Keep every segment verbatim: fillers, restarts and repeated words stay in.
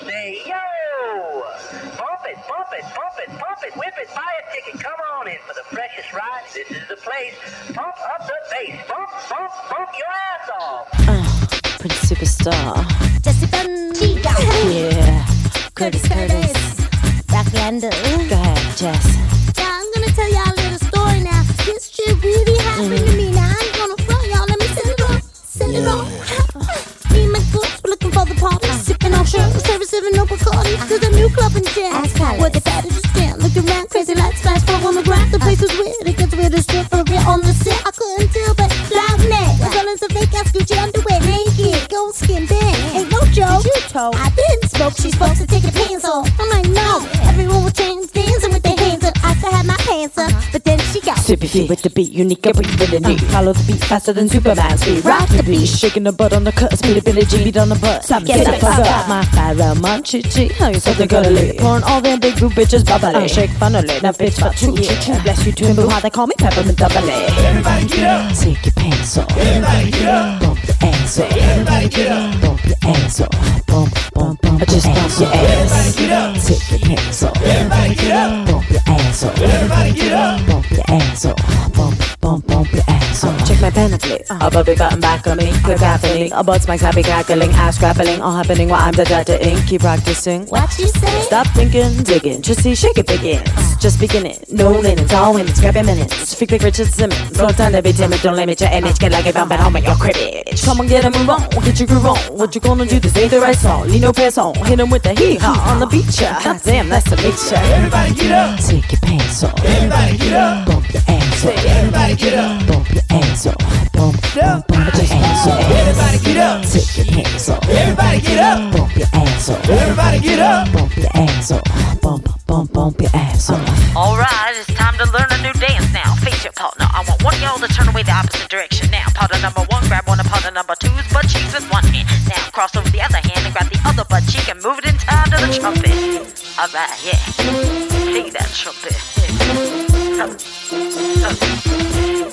Say, yo! Bump it, bump it, bump it, bump it, whip it, buy a ticket, come on in for the freshest ride. This is the place. Pump up the bass. Bump, bump, bump your ass off. Uh, pretty superstar. Jessica Chica. Yeah. Curtis Curtis. Rock Lando. Go ahead, Jess. Yeah, I'm gonna tell y'all a little story now. This shit really happened Mm. to me. Now I ain't gonna front y'all. Let me send it off. Send it off. Me and my girls were looking for the party. Sipping on shirt, serving no Bacardi. There's a new club in Jazz. Where they better just stand. Look around, crazy lights flash fall on the ground. The place was weird. It gets weirder still for real on the set. I couldn't tell, but loud neck. As well as a fake ass Gucci underwear. Naked, gold skin, bang. Ain't no joke. Did you toe? I didn't smoke. She's supposed to take her pants off. I'm like, no. Everyone was change dancing with their hands up. I still had my pants up, but then she got Super feet with the beat, unique and breathe with the knee. Follow the beat faster than Superman speed. Rock the beat, shaking the butt on the cut, speed Billie Jean, beat on the butt. Stop, get the fuck up. My fire, my chi chi, how you something cuddly. Pouring all them big boo bitches bubbly. Uh, shake funnily, now bitch for two, yeah. Bless you twin boo, how they call me peppermint doubly. Everybody get up. Take your pants off. Everybody get up. Bump your ass off. Everybody get up. Bump your ass off. Bump, bump, bump, just bump your ass. Everybody get up. Take your pants off. Everybody get up. Bump your ass off. Everybody get up. Bump your ass off. Bump, bump, bump your ass off. Check my panoply. A bubby button back on me. Quick happening. A butt smack happy cackling. Ass grappling. All happening while I'm the data ink. Keep practicing. what you say? Stop thinking, digging. Just see, shake it, begins. Just beginning. No limits. All women's grabbing minutes. Freak like Richard Simmons. No time to be timid. Don't limit your image. Get like a bump at home at your cribbage. Come on, get him wrong. Get your groove on. What you gonna do? This ain't the right song. Lean no pants on. Hit him with the hee-haw on the beach. God damn, that's the beach. Everybody get up. Take your pants off. Everybody get up. Bump your ass off. Everybody get up. Bump your ass off. Bump, bump, bump your ass off. Everybody get up. Take your pants off. Everybody get up. Bump your ass off. Everybody get up. Bump your ass off. Bump, bump, bump your ass off. Alright, it's time to learn a new dance now. Face your partner, I want one of y'all to turn away the opposite direction now. Partner number one, grab one of partner number two's butt cheeks with one hand. Now cross over the other hand and grab the other butt cheek and move it in time to the trumpet. Alright, yeah. Play that trumpet. Yeah. Huh. Huh.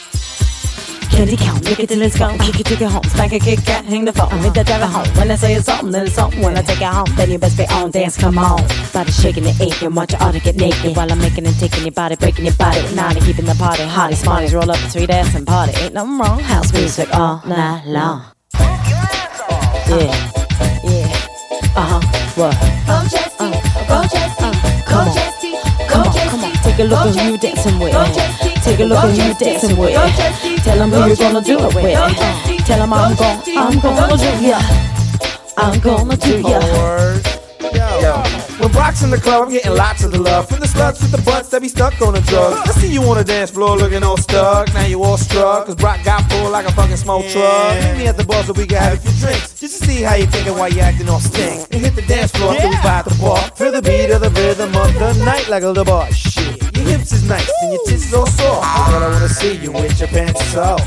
Candy count, make it till it's gone. Kick it, take it home, spank it, kick it, hang the phone. Hit that drive it home. When I say it's something, then it's something. When I take it home, then you best be on. Dance, come on. Body shaking and aching, watch your auto get naked. While I'm making and taking your body, breaking your body. Naughty, keeping the party hottie. Smarties, roll up a sweet ass and party. Ain't nothing wrong. House music all night long. Pump your ass off. Yeah, yeah. Uh huh. What? Go Chesty, go Chesty, come go on. Chesty, Come go on, come on. Chesty. Take a look Go at who you Chesty, dancing with. go Chesty, Take a look go at who you Chesty, dancing with. go Chesty, Tell them who go you gonna Chesty, do it go with. Chesty, Tell them I'm go gon' Chesty, I'm go gonna do Chesty. ya. I'm gonna do ya. Word. Yo. When Brock's in the club, I'm getting lots of the love from the sluts with the butts that be stuck on the drugs. I see you on the dance floor looking all stuck. Now you all struck, cause Brock got full like a fucking smoke truck. Meet me at the bar so we can have a few drinks, just to see how you thinking while you acting all stink. And hit the dance floor till we buy the bar. Feel the beat of the rhythm of the night like a little bar. Shit, your hips is nice and your tits is all soft. But I wanna see you with your pants off.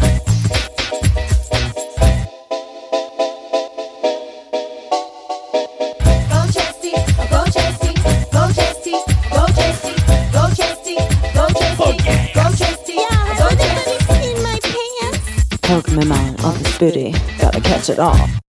Go Chesty, go Chesty, go Chesty, go Chesty, go Chesty, go Chesty, go Chesty. Yeah, go Chesty. In my pants. Pokemon on this booty. Gotta catch it all.